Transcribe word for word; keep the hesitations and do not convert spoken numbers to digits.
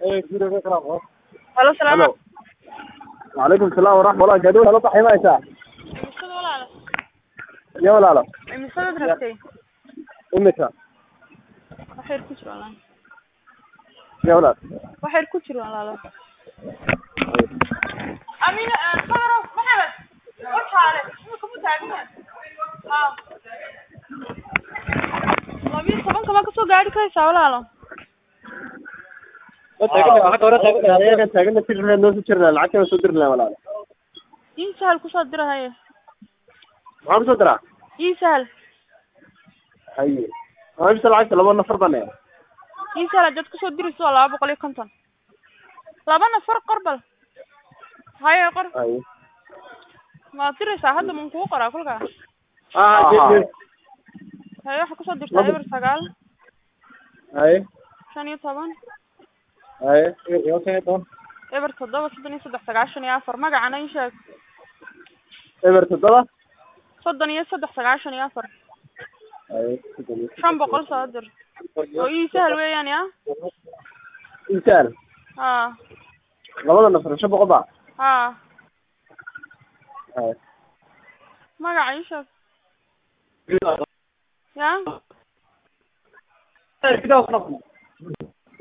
Halo, salaam. Halo. Waalaikum salaam waraxmatullahi gaadho halo taximaysa Imisada walaalo. ya walaalo Imisada rabtay. imika Waxay ku jiro walaalo. ya walaal Waxay ku jiro walaalo. Amina, qaro, maxamed. Waxaale, ku mutaagna. Ah. Labiyo toban kama ka soo gaari karaysaa walaalo. taagan taagan tirna noo soo jirnaa lacagta soo dirnaa walaal Insahal ku soo dirahay. maxaa ku soo diraa Insahal. haye waxaan bisal lacagta laba nafar bane Insahal dad ku soo dirayso laba boqol iyo konton. Laba nafar qorbal. Haye qor. haye Ma tiraysaa hadda mun ku qoraa kulka. ah haye Haye waxa ku soo dirtay eber sagaal. haye shan iyo toban. haye iyo shan iyo toban eber toddoba soddon iyo saddex sagaashan iyo afar magacana ii sheeg. eber toddoba soddon iyo saddex sagaashan iyo afar. haye shan boqol soo dir. oo ii sahal weeyaan ya. insaan Ha. labada nafar shan boqol ba Ha. haye magaca ii sheeg. Ya. Hey,